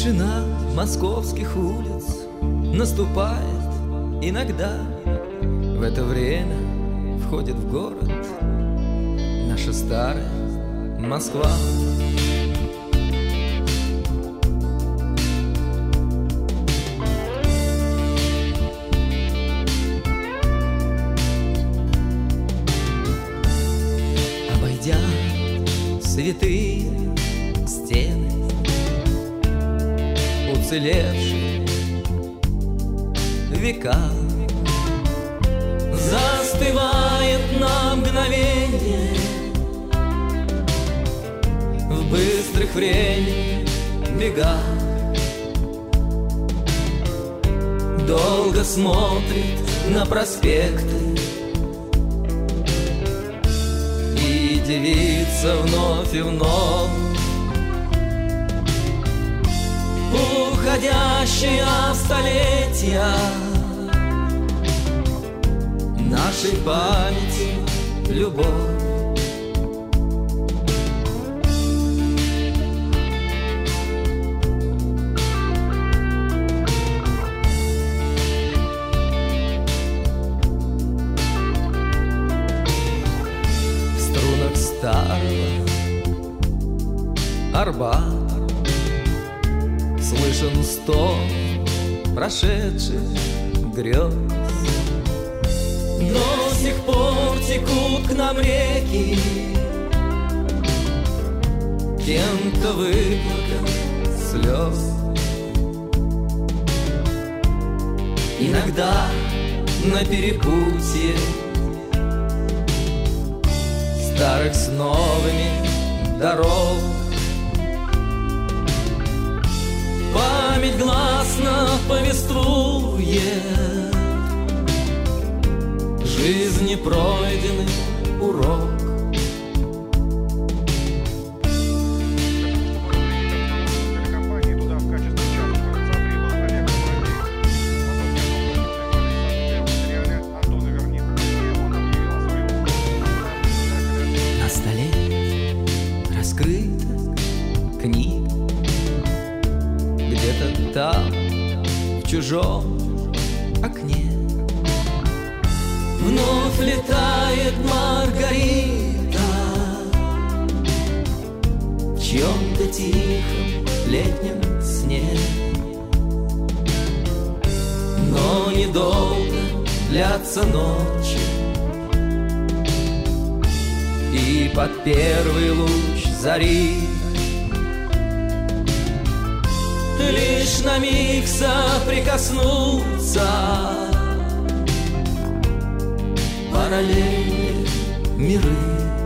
Тишина московских улиц наступает иногда. В это время входит в город наша старая Москва. Обойдя святые стены, уцелевшие века, застывает на мгновение в быстрых времени бегах. Долго смотрит на проспекты и дивится вновь и вновь. Уходящие столетия нашей памяти любовь. В струнах старого Арбата слышен стон прошедших грез. До сих пор текут к нам реки кем-то выплакан слез. Иногда на перепутье старых с новыми дорог память гласно повествует жизни пройденный урок. На столе раскрыта книга, где-то там, в чужом окне, вновь летает Маргарита в чьем-то тихом летнем сне. Но недолго длятся ночи, и под первый луч зари лишь на миг соприкоснуться параллельные миры.